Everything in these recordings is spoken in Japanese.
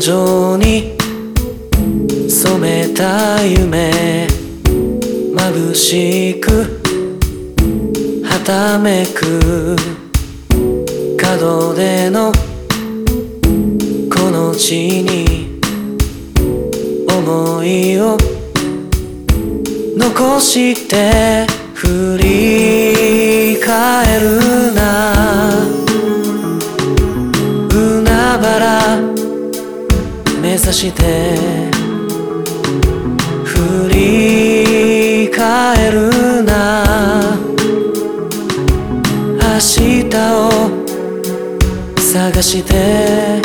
々に染めた夢眩しくはためく角でのこの地に思いを残して振り返るな。海原目指して振り返るな。明日を探して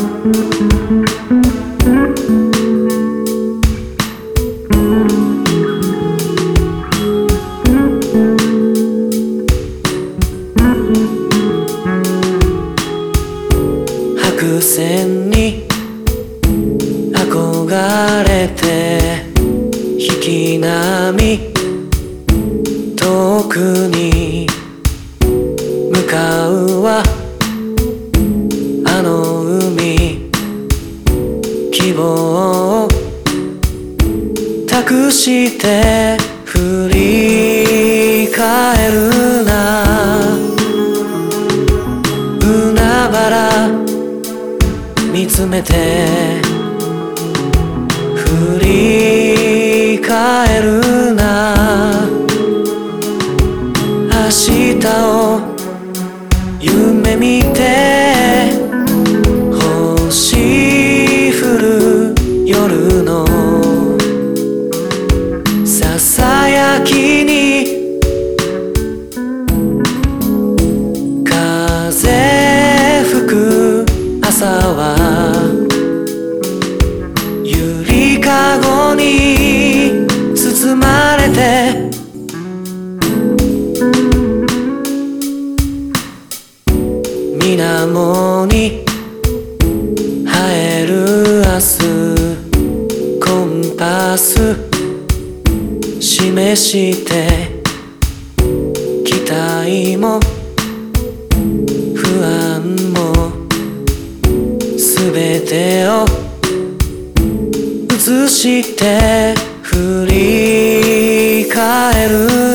白線に憧れて引き波遠くに向かうわ。あの海希望を託して振り返るな。海原見つめて振り返るな。明日を夢見て星降る夜のささやきに風吹く朝はゆりかごに包まれて水面に映える明日コンパス示して期待も不安もすべてを映して振り返る